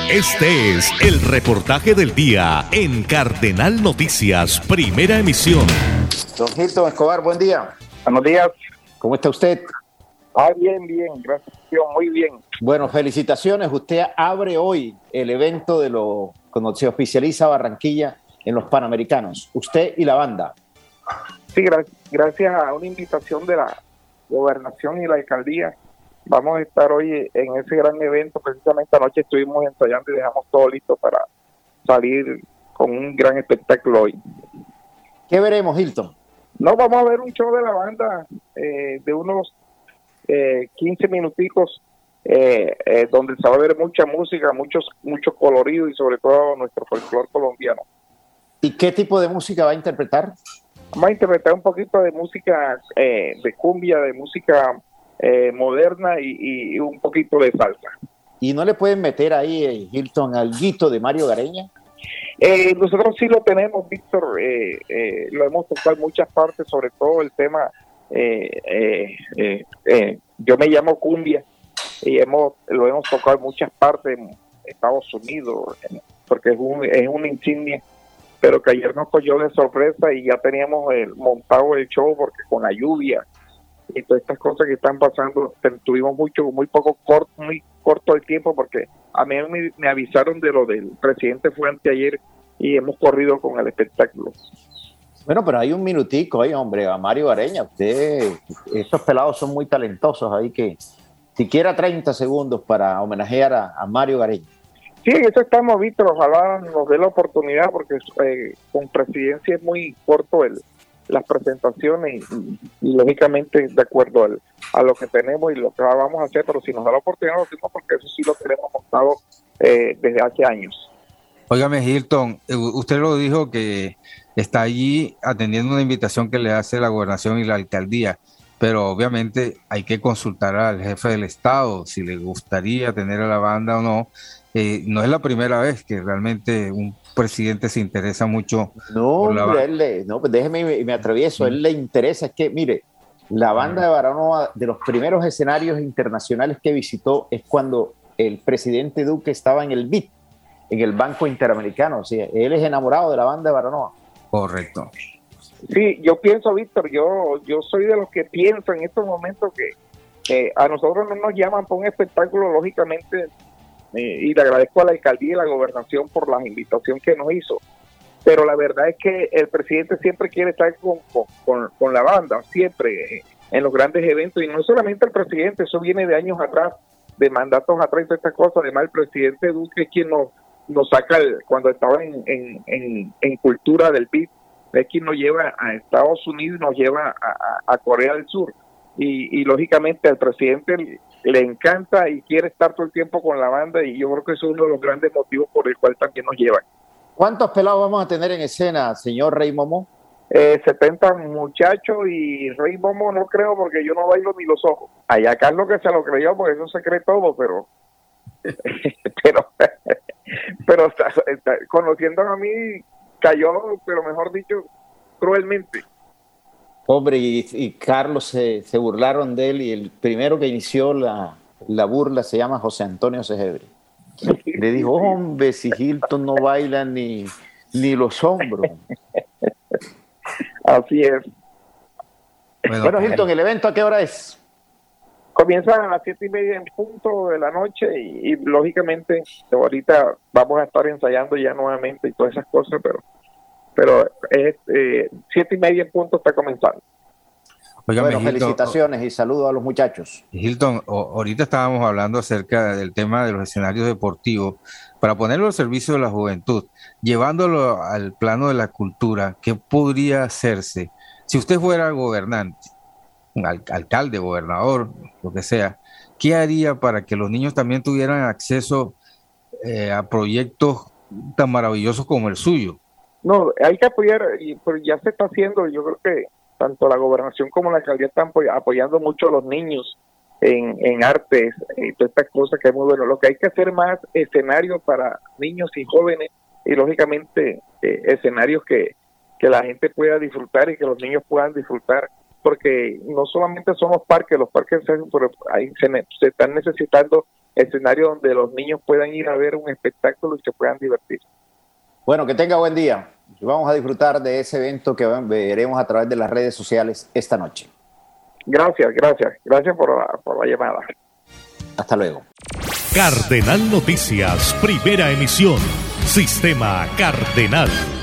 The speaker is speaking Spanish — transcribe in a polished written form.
Este es el reportaje del día en Cardenal Noticias, primera emisión. Don Hilton Escobar, buen día. Buenos días. ¿Cómo está usted? Bien, gracias, muy bien. Bueno, felicitaciones. Usted abre hoy el evento de cuando se oficializa Barranquilla en los Panamericanos. Usted y la banda. Sí, gracias a una invitación de la Gobernación y la Alcaldía, vamos a estar hoy en ese gran evento. Precisamente anoche estuvimos ensayando y dejamos todo listo para salir con un gran espectáculo hoy. ¿Qué veremos, Hilton? No, vamos a ver un show de la banda de unos 15 minuticos, donde se va a ver mucha música, mucho colorido y sobre todo nuestro folclore colombiano. ¿Y qué tipo de música va a interpretar? Vamos a interpretar un poquito de música de cumbia, de música moderna y un poquito de salsa. ¿Y no le pueden meter ahí, Hilton, alguito de Mario Gareña? Nosotros sí lo tenemos, Víctor, lo hemos tocado en muchas partes, sobre todo el tema yo me llamo cumbia y lo hemos tocado en muchas partes en Estados Unidos, porque es una insignia, pero que ayer nos cogió de sorpresa y ya teníamos montado el show, porque con la lluvia y todas estas cosas que están pasando, tuvimos muy corto el tiempo, porque a mí me avisaron de lo del presidente fue anteayer y hemos corrido con el espectáculo. Bueno, pero hay un minutico ahí, hombre, a Mario Gareña. Estos pelados son muy talentosos ahí, que siquiera 30 segundos para homenajear a Mario Gareña. Sí, en eso estamos, Víctor. Ojalá nos dé la oportunidad, porque con presidencia es muy corto las presentaciones y lógicamente de acuerdo a lo que tenemos y lo que vamos a hacer, pero si nos da la oportunidad lo hacemos, porque eso sí lo tenemos montado desde hace años. Óigame, Hilton, usted lo dijo que está allí atendiendo una invitación que le hace la gobernación y la alcaldía, pero obviamente hay que consultar al jefe del estado si le gustaría tener a la banda o no. No es la primera vez que realmente un presidente se interesa mucho. No, hombre, pues déjeme, me atravieso. Él le interesa, es que, mire, la banda de Baranoa, de los primeros escenarios internacionales que visitó, es cuando el presidente Duque estaba en el BID, en el Banco Interamericano. O sea, él es enamorado de la banda de Baranoa. Correcto. Sí, yo pienso, Víctor, yo soy de los que pienso en estos momentos que a nosotros no nos llaman para un espectáculo, lógicamente, y le agradezco a la alcaldía y la gobernación por la invitación que nos hizo, pero la verdad es que el presidente siempre quiere estar con la banda, siempre en los grandes eventos, y no solamente el presidente, eso viene de años atrás, de mandatos atrás y todas estas cosas. Además, el presidente Duque es quien nos saca, cuando estaba en cultura del PIB, es quien nos lleva a Estados Unidos y nos lleva a Corea del Sur, y lógicamente al presidente le encanta y quiere estar todo el tiempo con la banda, y yo creo que eso es uno de los grandes motivos por el cual también nos llevan. ¿Cuántos pelados vamos a tener en escena, señor Rey Momo? 70 muchachos, y Rey Momo no creo, porque yo no bailo ni los ojos. Allá Carlos que se lo creyó, porque eso se cree todo, pero conociendo a mí, cayó, pero mejor dicho, cruelmente. Hombre, y Carlos se burlaron de él, y el primero que inició la burla se llama José Antonio Segebre. Le dijo, hombre, si Hilton no baila ni los hombros. Así es. Bueno, Hilton, ¿el evento a qué hora es? Comienza a las 7:30 en punto de la noche, y lógicamente ahorita vamos a estar ensayando ya nuevamente y todas esas cosas, pero es 7:30 en punto está comenzando. Óigame, bueno, Hilton, felicitaciones y saludos a los muchachos. Hilton, ahorita estábamos hablando acerca del tema de los escenarios deportivos, para ponerlo al servicio de la juventud, llevándolo al plano de la cultura. ¿Qué podría hacerse si usted fuera gobernante, un alcalde, gobernador, lo que sea? ¿Qué haría para que los niños también tuvieran acceso a proyectos tan maravillosos como el suyo? No, hay que apoyar, y pues ya se está haciendo. Yo creo que tanto la gobernación como la alcaldía están apoyando mucho a los niños en artes y todas estas cosas, que es muy bueno. Lo que hay que hacer más escenarios para niños y jóvenes, y lógicamente escenarios que la gente pueda disfrutar y que los niños puedan disfrutar, porque no solamente son los parques se están necesitando escenario donde los niños puedan ir a ver un espectáculo y se puedan divertir. Bueno, que tenga buen día. Vamos a disfrutar de ese evento que veremos a través de las redes sociales esta noche. Gracias por la llamada. Hasta luego. Cardenal Noticias, primera emisión, Sistema Cardenal.